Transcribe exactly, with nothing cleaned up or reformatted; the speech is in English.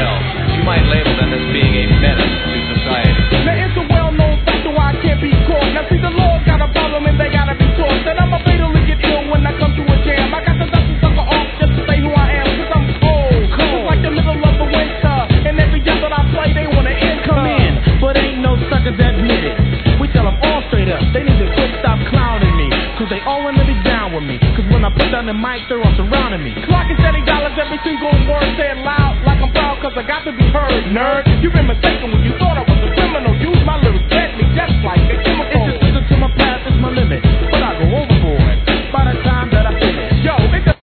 well. You might label them as being a menace to society. Now it's a well-known fact why I can't be caught. Now see, the Lord got a problem and they gotta be taught. That I'ma fatally get ill when I come to a jam. I got to dust the sucker off just to say who I am, cause I'm cold. cold. It's like the middle of the winter, and every job that I play, they wanna enter. Come in, but ain't no suckers admit it. We tell them all straight up, they need to quit, stop clowning me, cause they all wanna be down with me. Cause when I put down the mic, they're all surrounding me. Clocking thirty dollars every single word said loud, like I'm proud cause I got to be heard, nerd. You've been mistaken when you thought I was a criminal.